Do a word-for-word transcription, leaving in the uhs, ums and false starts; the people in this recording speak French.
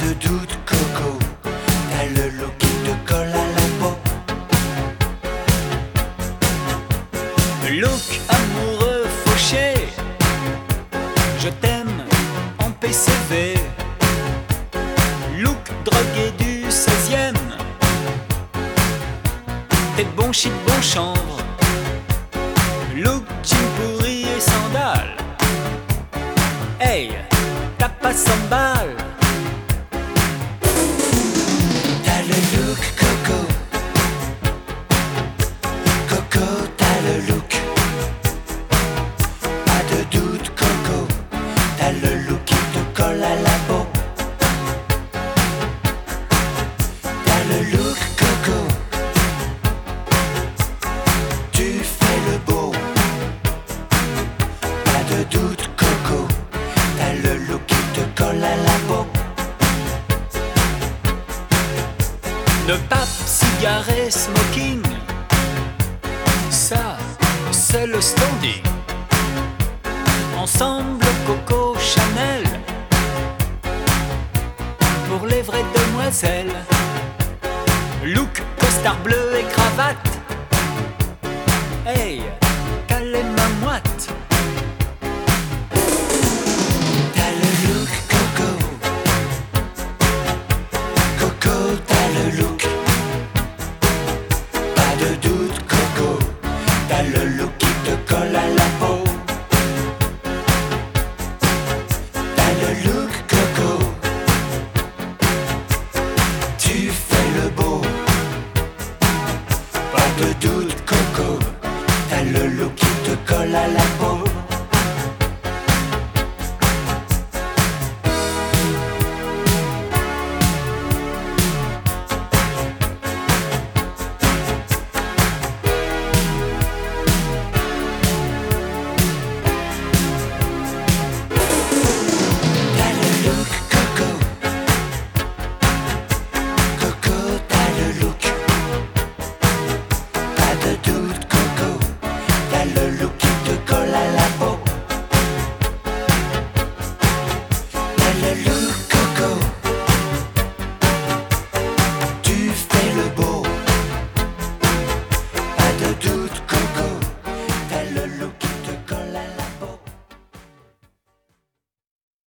de doute, Coco, t'as le look qui te colle à la peau. Look amoureux fauché, je t'aime en P C V. Look drogué du seizième, t'es bon shit, bon chanvre. Look jean pourri et sandales, hey, t'as pas cent balles. T'as le look, Coco, Coco, t'as le look. Pas de doute, Coco, t'as le look qui te colle à la peau. T'as le look, Coco, tu fais le beau. Pas de doute, Coco, t'as le look qui te colle à la peau. De pape, cigarette, smoking, ça, c'est le standing. Ensemble, Coco Chanel, pour les vraies demoiselles. Look, costard bleu et cravate, hey, calez ma moite. T'as le look, Coco, Coco, t'as le look. Pas de doute, Coco, t'as le look qui te colle à la peau. T'as le look, Coco, tu fais le beau. Pas de doute, Coco, t'as le look qui te colle à la peau. T'as le look, Coco, Coco, t'as le look. Pas de doute, Coco, t'as le look qui te colle à la peau. T'as le look, Coco, tu fais le beau. Pas de doute, Coco.